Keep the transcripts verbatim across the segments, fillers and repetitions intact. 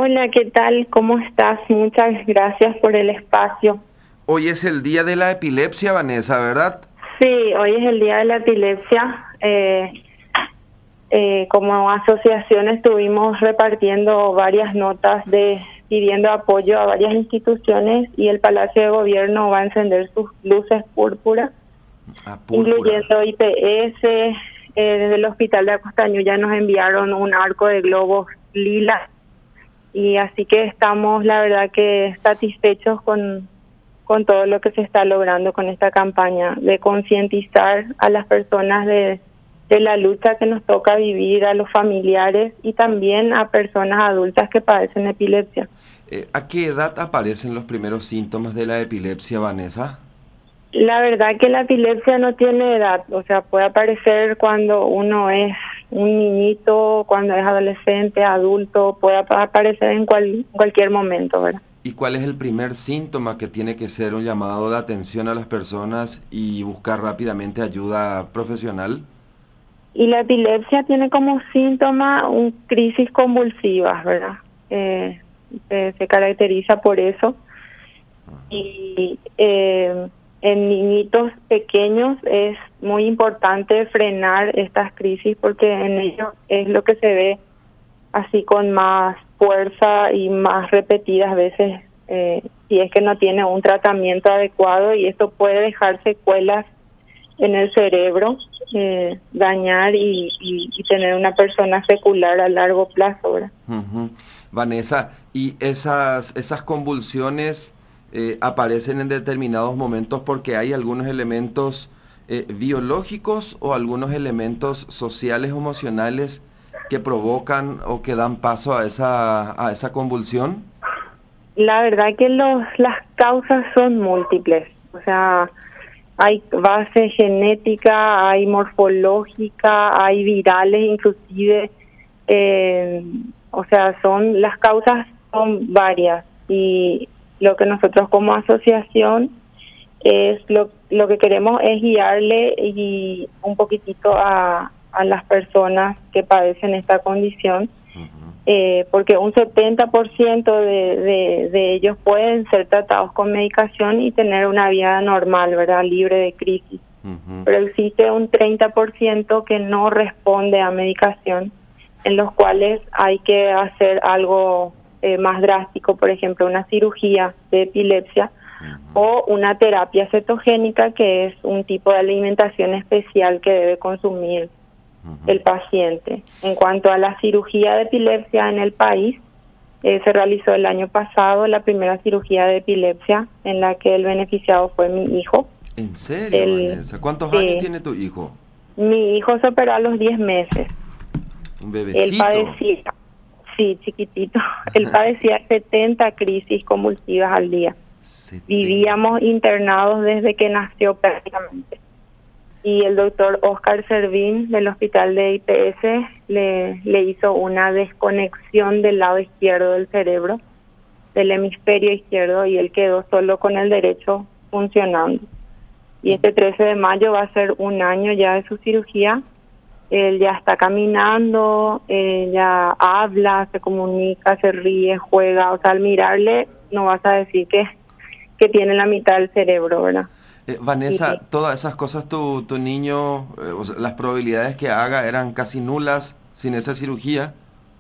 Hola, ¿qué tal? ¿Cómo estás? Muchas gracias por el espacio. Hoy es el día de la epilepsia, Vanessa, ¿verdad? Sí, hoy es el día de la epilepsia. Eh, eh, como asociación estuvimos repartiendo varias notas de pidiendo apoyo a varias instituciones y el Palacio de Gobierno va a encender sus luces púrpura, Ah, púrpura. incluyendo I P S. Eh, desde el Hospital de Acostaño ya nos enviaron un arco de globos lila. Y así que estamos, la verdad, que satisfechos con, con todo lo que se está logrando con esta campaña de concientizar a las personas de, de la lucha que nos toca vivir, a los familiares y también a personas adultas que padecen epilepsia. Eh, ¿A qué edad aparecen los primeros síntomas de la epilepsia, Vanessa? La verdad que la epilepsia no tiene edad, o sea, puede aparecer cuando uno es un niñito, cuando es adolescente, adulto, puede aparecer en cual, cualquier momento, ¿verdad? ¿Y cuál es el primer síntoma que tiene que ser un llamado de atención a las personas y buscar rápidamente ayuda profesional? Y la epilepsia tiene como síntoma un crisis convulsivas, ¿verdad? Eh, se, se caracteriza por eso. Y eh, en niñitos pequeños es muy importante frenar estas crisis porque en ellos es lo que se ve así con más fuerza y más repetidas veces eh, si es que no tiene un tratamiento adecuado, y esto puede dejar secuelas en el cerebro, eh, dañar y, y, y tener una persona secular a largo plazo, ¿verdad? Uh-huh. Vanessa, ¿y esas, esas convulsiones Eh, aparecen en determinados momentos porque hay algunos elementos eh, biológicos o algunos elementos sociales o emocionales que provocan o que dan paso a esa a esa convulsión? La verdad que los las causas son múltiples, o sea, hay base genética, hay morfológica, hay virales inclusive, eh, o sea, son las causas son varias, y lo que nosotros como asociación es lo, lo que queremos es guiarle y un poquitito a, a las personas que padecen esta condición, uh-huh. eh, porque un setenta por ciento de, de, de ellos pueden ser tratados con medicación y tener una vida normal, ¿verdad? Libre de crisis. Uh-huh. Pero existe un treinta por ciento que no responde a medicación, en los cuales hay que hacer algo Eh, más drástico, por ejemplo, una cirugía de epilepsia, uh-huh. o una terapia cetogénica, que es un tipo de alimentación especial que debe consumir uh-huh. el paciente. En cuanto a la cirugía de epilepsia en el país, eh, se realizó el año pasado la primera cirugía de epilepsia en la que el beneficiado fue mi hijo. ¿En serio, el, Vanessa? ¿Cuántos sí, años tiene tu hijo? Mi hijo se operó a los diez meses. ¿Un bebecito? Él padecía. Sí, chiquitito. Él padecía setenta crisis convulsivas al día. setenta. Vivíamos internados desde que nació prácticamente. Y el doctor Oscar Servín del Hospital de I P S le, le hizo una desconexión del lado izquierdo del cerebro, del hemisferio izquierdo, y él quedó solo con el derecho funcionando. Y este trece de mayo va a ser un año ya de su cirugía. Él ya está caminando, eh, ya habla, se comunica, se ríe, juega. O sea, al mirarle no vas a decir que, que tiene la mitad del cerebro, ¿verdad? Eh, Vanessa, sí. Todas esas cosas tu, tu niño, eh, o sea, las probabilidades que haga eran casi nulas sin esa cirugía.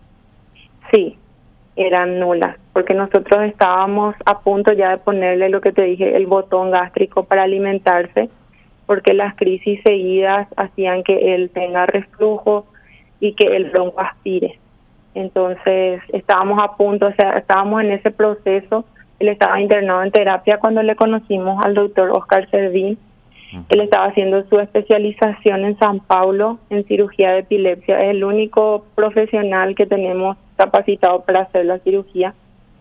Sí, eran nulas, porque nosotros estábamos a punto ya de ponerle lo que te dije, el botón gástrico para alimentarse, porque las crisis seguidas hacían que él tenga reflujo y que el bronco aspire. Entonces estábamos a punto, o sea, estábamos en ese proceso. Él estaba internado en terapia cuando le conocimos al doctor Oscar Servín. Uh-huh. Él estaba haciendo su especialización en San Paulo en cirugía de epilepsia. Es el único profesional que tenemos capacitado para hacer la cirugía.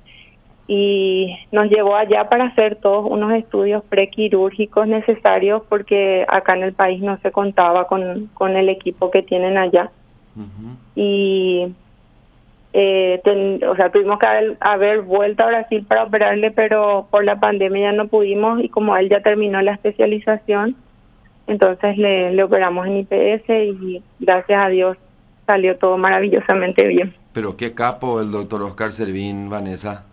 Y nos llevó allá para hacer todos unos estudios prequirúrgicos necesarios, porque acá en el país no se contaba con, con el equipo que tienen allá. Uh-huh. Y eh, ten, o sea, tuvimos que haber, haber vuelto a Brasil para operarle, pero por la pandemia ya no pudimos, y como él ya terminó la especialización, entonces le, le operamos en I P S y gracias a Dios salió todo maravillosamente bien. Pero qué capo el doctor Oscar Servín, Vanessa.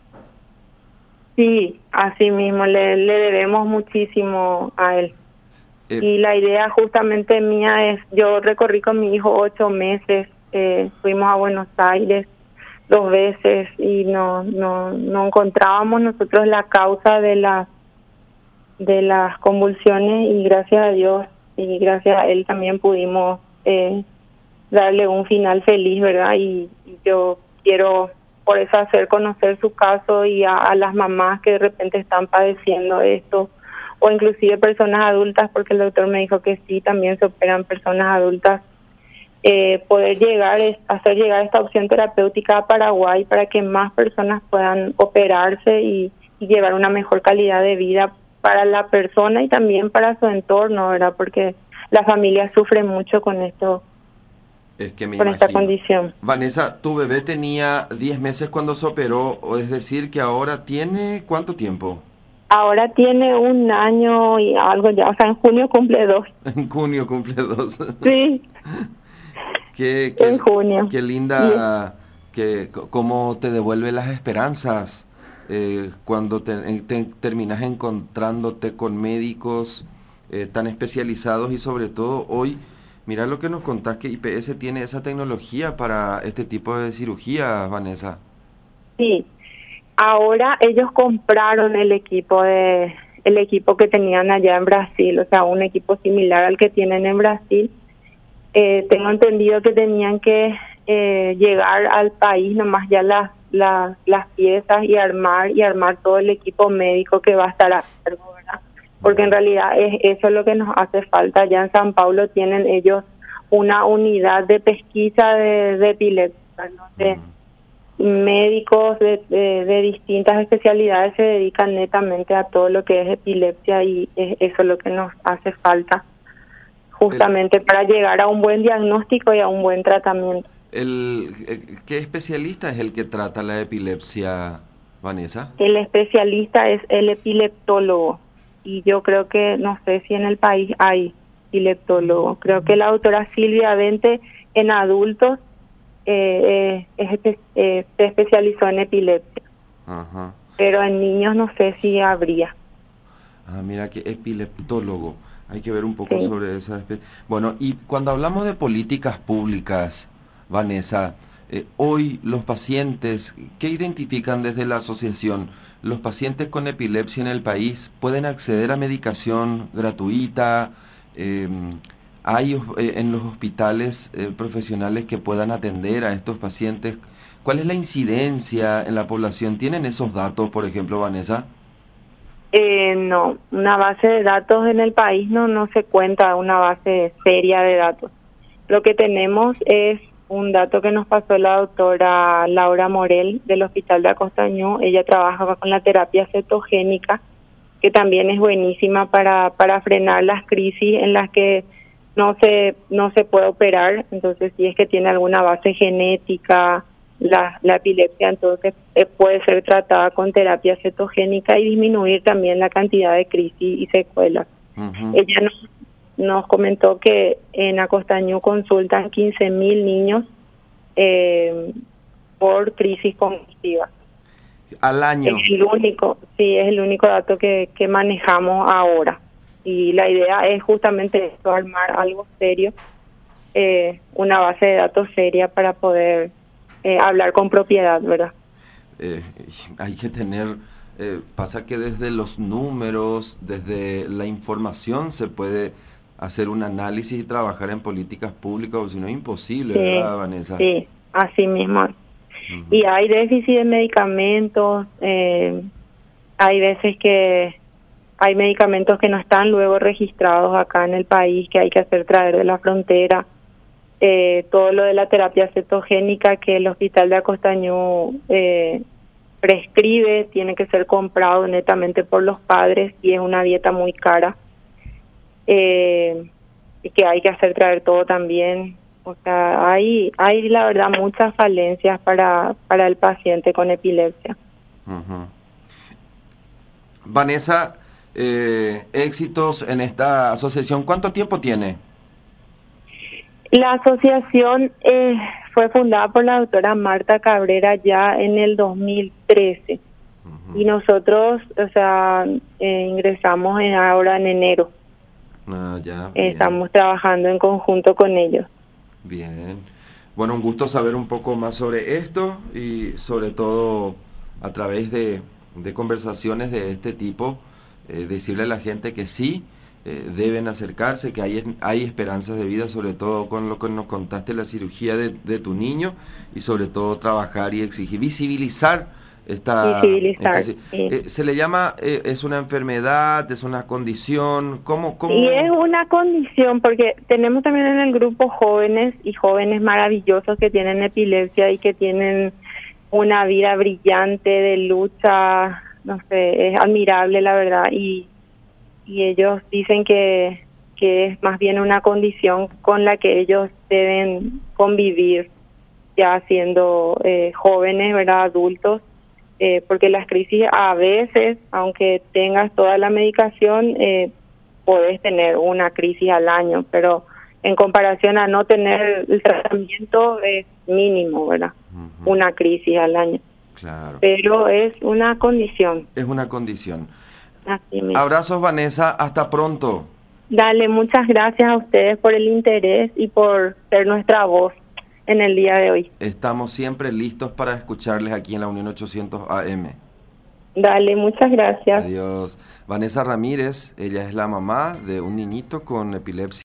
Sí, así mismo, le, le debemos muchísimo a él. Eh, y la idea justamente mía es, yo recorrí con mi hijo ocho meses, eh, fuimos a Buenos Aires dos veces y no, no, no encontrábamos nosotros la causa de las de las convulsiones y gracias a Dios y gracias a él también pudimos eh, darle un final feliz, ¿verdad? Y, y yo quiero por eso hacer conocer su caso y a, a las mamás que de repente están padeciendo esto o inclusive personas adultas, porque el doctor me dijo que sí, también se operan personas adultas, eh, poder llegar, hacer llegar esta opción terapéutica a Paraguay para que más personas puedan operarse y, y llevar una mejor calidad de vida para la persona y también para su entorno, ¿verdad? Porque la familia sufre mucho con esto, es que me con imagino. esta condición. Vanessa, tu bebé tenía diez meses cuando se operó, o es decir que ahora tiene ¿cuánto tiempo? Ahora tiene un año y algo ya, o sea, en junio cumple dos. En junio cumple dos. Sí. Qué, qué, en junio. Qué linda, que cómo te devuelve las esperanzas eh, cuando te, te terminas encontrándote con médicos eh, tan especializados y sobre todo hoy, mira lo que nos contás que I P S tiene esa tecnología para este tipo de cirugía, Vanessa. Sí. Ahora ellos compraron el equipo de el equipo que tenían allá en Brasil, o sea, un equipo similar al que tienen en Brasil. Eh, tengo entendido que tenían que eh, llegar al país nomás ya las, las las piezas y armar y armar todo el equipo médico que va a estar a cargo, ¿verdad? Porque en realidad es eso lo que nos hace falta. Ya en San Paulo tienen ellos una unidad de pesquisa de, de epilepsia, ¿no? De, médicos de, de, de distintas especialidades se dedican netamente a todo lo que es epilepsia y es eso lo que nos hace falta justamente el, para llegar a un buen diagnóstico y a un buen tratamiento. El, el, ¿Qué especialista es el que trata la epilepsia, Vanessa? El especialista es el epileptólogo y yo creo que no sé si en el país hay epileptólogo. Creo que la doctora Silvia Vente en adultos Eh, eh, eh, se especializó en epilepsia. Ajá. Pero en niños no sé si habría. Ah, mira que epileptólogo. Hay que ver un poco sí. sobre esa. Bueno, y cuando hablamos de políticas públicas, Vanessa, eh, hoy los pacientes, ¿qué identifican desde la asociación? ¿Los pacientes con epilepsia en el país pueden acceder a medicación gratuita? Eh, ¿Hay eh, en los hospitales eh, profesionales que puedan atender a estos pacientes? ¿Cuál es la incidencia en la población? ¿Tienen esos datos, por ejemplo, Vanessa? Eh, no, una base de datos en el país no, no se cuenta, una base seria de datos. Lo que tenemos es un dato que nos pasó la doctora Laura Morel del Hospital de Acostañú. Ella trabaja con la terapia cetogénica, que también es buenísima para, para frenar las crisis en las que no se no se puede operar. Entonces si es que tiene alguna base genética la, la epilepsia, entonces eh, puede ser tratada con terapia cetogénica y disminuir también la cantidad de crisis y secuelas. Uh-huh. Ella nos, nos comentó que en Acostañú consultan quince mil niños eh, por crisis convulsiva al año. Es el único, sí, es el único dato que, que manejamos ahora. Y la idea es justamente esto, armar algo serio, eh, una base de datos seria para poder eh, hablar con propiedad, ¿verdad? Eh, hay que tener, eh, pasa que desde los números, desde la información se puede hacer un análisis y trabajar en políticas públicas, o si no es imposible, sí, ¿verdad, Vanessa? Sí, así mismo. Uh-huh. Y hay déficit de medicamentos, eh, hay veces que hay medicamentos que no están luego registrados acá en el país, que hay que hacer traer de la frontera. Eh, todo lo de la terapia cetogénica que el Hospital de Acostañú eh, prescribe tiene que ser comprado netamente por los padres y es una dieta muy cara. Eh, y que hay que hacer traer todo también. O sea, hay, hay la verdad muchas falencias para, para el paciente con epilepsia. Uh-huh. Vanessa, Eh, éxitos en esta asociación. ¿Cuánto tiempo tiene? La asociación eh, fue fundada por la doctora Marta Cabrera ya en el dos mil trece. Uh-huh. Y nosotros, o sea, eh, ingresamos en, ahora en enero. Ah, ya, eh, estamos trabajando en conjunto con ellos. Bien. Bueno, un gusto saber un poco más sobre esto y sobre todo a través de, de conversaciones de este tipo, eh, decirle a la gente que sí, eh, deben acercarse, que hay, hay esperanzas de vida, sobre todo con lo que nos contaste, la cirugía de, de tu niño, y sobre todo trabajar y exigir, visibilizar esta... Visibilizar, esta, sí. eh, ¿Se le llama, eh, es una enfermedad, es una condición? ¿Cómo, cómo? Y es una condición, porque tenemos también en el grupo jóvenes y jóvenes maravillosos que tienen epilepsia y que tienen una vida brillante de lucha, no sé, es admirable la verdad, y y ellos dicen que, que es más bien una condición con la que ellos deben convivir ya siendo eh, jóvenes, ¿verdad?, adultos, eh, porque las crisis a veces, aunque tengas toda la medicación, eh, podés tener una crisis al año, pero en comparación a no tener el tratamiento es mínimo, ¿verdad?, uh-huh. Una crisis al año. Claro. Pero es una condición. Es una condición. Así mismo. Abrazos, Vanessa, hasta pronto. Dale, muchas gracias a ustedes por el interés y por ser nuestra voz en el día de hoy. Estamos siempre listos para escucharles aquí en la Unión ochocientos A M. Dale, muchas gracias. Adiós. Vanessa Ramírez, ella es la mamá de un niñito con epilepsia.